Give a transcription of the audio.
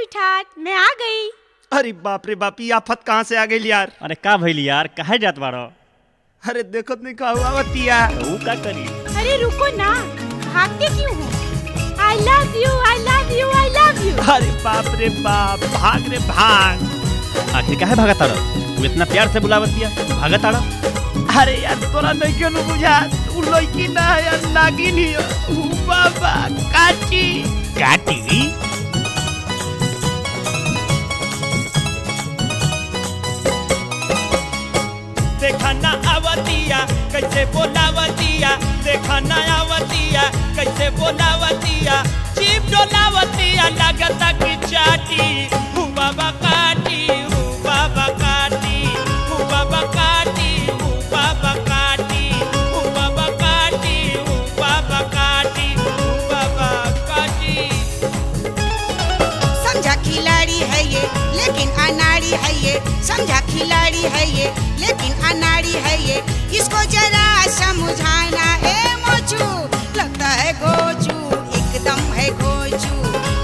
ठाट मैं आ गई। अरे बाप रे बाप, ये आफत कहाँ से आ गई यार। अरे का भइल यार, काहे जात बाड़ो? अरे देखो नहीं का हुआ बतिया। ऊ का करी? अरे रुको ना, भागते क्यों हो? I love you I love you I love you. अरे बाप रे बाप, भाग रे भाग। आखिर काहे भागत ताड़ो? तू इतना प्यार से बुलावतिया, भागत ताड़ो? अरे यार तोरा नहीं क्यों बुझा, तू लड़की ना है यार, नागिन ही है। बाबा काटी काटी? देखा ना आवतिया कैसे बोलावतिया, देखा ना आवतिया कैसे बोलावतिया, जीभ डोलावतिया लगता कि चाटी। हुआ बकाटी हुआ बकाटी हुआ बकाटी हुआ बकाटी हुआ बकाटी हुआ बकाटी हुआ बकाटी। समझा खिलाड़ी है ये लेकिन अनाड़ी है ये, समझा खिलाड़ी है ये लेकिन अनाड़ी है ये, इसको जरा समझाना ए मोचू, लगता है गोचू एकदम है गोचू।